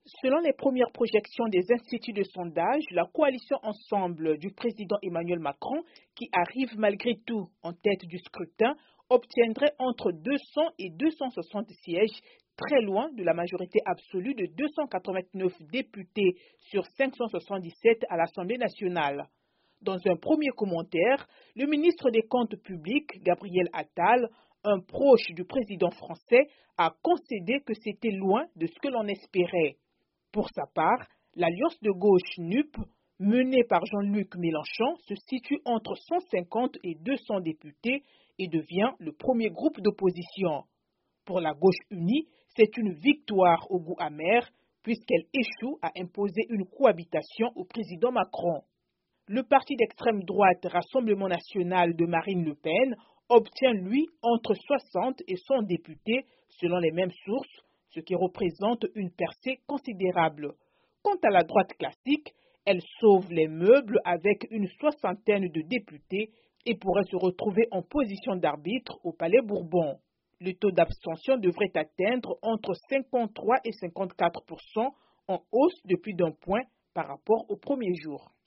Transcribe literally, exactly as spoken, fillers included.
Selon les premières projections des instituts de sondage, la coalition Ensemble du président Emmanuel Macron, qui arrive malgré tout en tête du scrutin, obtiendrait entre deux cents et deux cent soixante sièges, très loin de la majorité absolue de deux cent quatre-vingt-neuf députés sur cinq cent soixante-dix-sept à l'Assemblée nationale. Dans un premier commentaire, le ministre des Comptes publics, Gabriel Attal, un proche du président français, a concédé que c'était loin de ce que l'on espérait. Pour sa part, l'alliance de gauche N U P, menée par Jean-Luc Mélenchon, se situe entre cent cinquante et deux cents députés et devient le premier groupe d'opposition. Pour la gauche unie, c'est une victoire au goût amer, puisqu'elle échoue à imposer une cohabitation au président Macron. Le parti d'extrême droite Rassemblement national de Marine Le Pen obtient, lui, entre soixante et cent députés, selon les mêmes sources, ce qui représente une percée considérable. Quant à la droite classique, elle sauve les meubles avec une soixantaine de députés et pourrait se retrouver en position d'arbitre au Palais Bourbon. Le taux d'abstention devrait atteindre entre cinquante-trois et cinquante-quatre pour cent, en hausse de plus d'un point par rapport au premier jour.